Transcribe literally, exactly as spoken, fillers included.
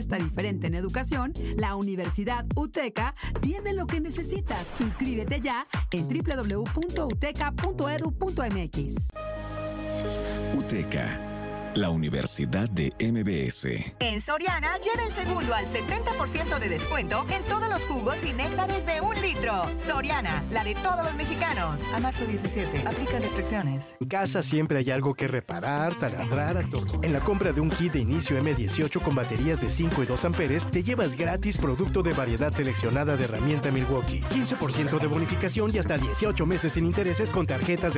apuesta diferente en educación, la Universidad UTECA tiene lo que necesitas. Inscríbete ya en doble u doble u doble u punto uteca punto edu punto m x. UTECA, la Universidad de M B S. En Soriana, lleva el segundo al setenta por ciento de descuento en todos los jugos y néctares de un litro. Soriana, la de todos los mexicanos. A marzo diecisiete, aplica restricciones. En casa siempre hay algo que reparar, taladrar, atornillar. En la compra de un kit de inicio M dieciocho con baterías de cinco y dos amperes, te llevas gratis producto de variedad seleccionada de herramienta Milwaukee. quince por ciento de bonificación y hasta dieciocho meses sin intereses con tarjetas de